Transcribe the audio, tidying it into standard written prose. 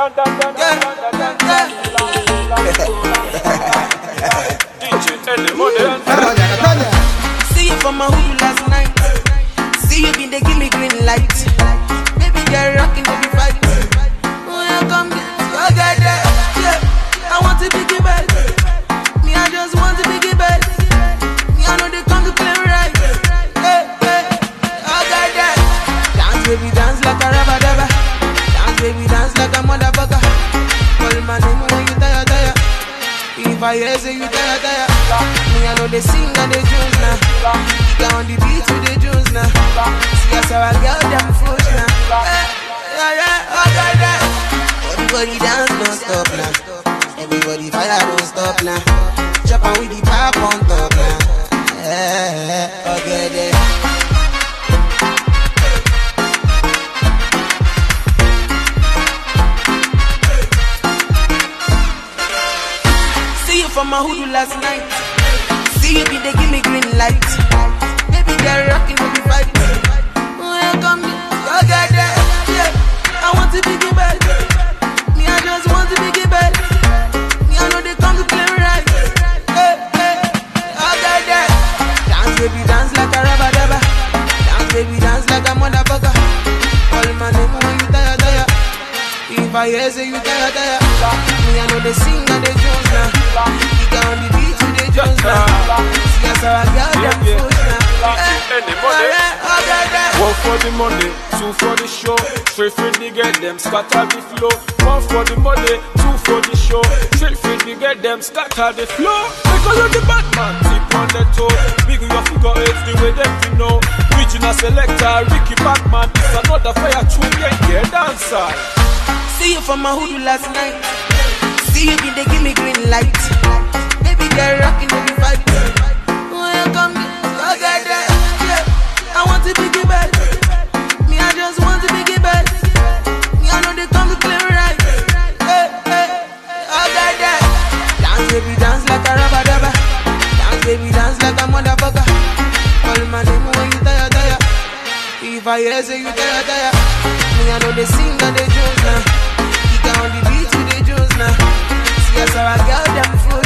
See you from my hood last night. See you been they give me green light. Baby girl rocking to be fight. Oh yeah, come get your guy there. Yeah, I want to biggie bed. Me, I just want to biggie bed. Me, I know they come to play right. Hey, hey, your guy there. Dance baby, dance like a rubber dubber. Dance baby, dance like a motherfucker. Call my name when you tire. If I hear say you tire. Me, I know they sing and they juice now. Get on the beat with the juice now. See us our girl, them fush now. Yeah, okay, then. Everybody dance, don't stop now. Everybody fire, don't stop now. Chop on with the pop on top now. Yeah, okay, then. See you from my hood last night. See you be they give me green light. Baby girl rocking to be fight. Oh yeah, come here, your guy there. Yeah, I want to biggie bed. Me, I just want to biggie bed. Me, I know they come to play right. Hey, hey, your guy there. Dance baby, dance like a rubber dubber. Dance baby, dance like a motherfucker. Call my name when you tire. If I hear say you tire. Me, I know they sing and they juice now. You get on the beat with the juice now. See us our girl, them push now. One for the money, two for the show. Three for the get them, scatter the flow. One for the money, two for the show. Three for the get them, scatter the flow. Because you're the bad man, tip on the toe. Big your figure eight, the way them you know. Regional selector, Ricky Batman. It's another fire tune, yeah, dancer. See you from my hood last night. See you been they give me green light. Baby girl rocking to be fight. Oh yeah, come get your guy there. Yeah, I want to biggie bed. Me, I just want to biggie bed. Me, I know they come to play right. Hey, hey, your guy there. Dance baby, dance like a rubber dubber. Dance baby, dance like a motherfucker. Call my name when you tire. If I hear say you tire. Me, I know they sing and they juice now. Get on the beat with the juice now. See us our girl, them food.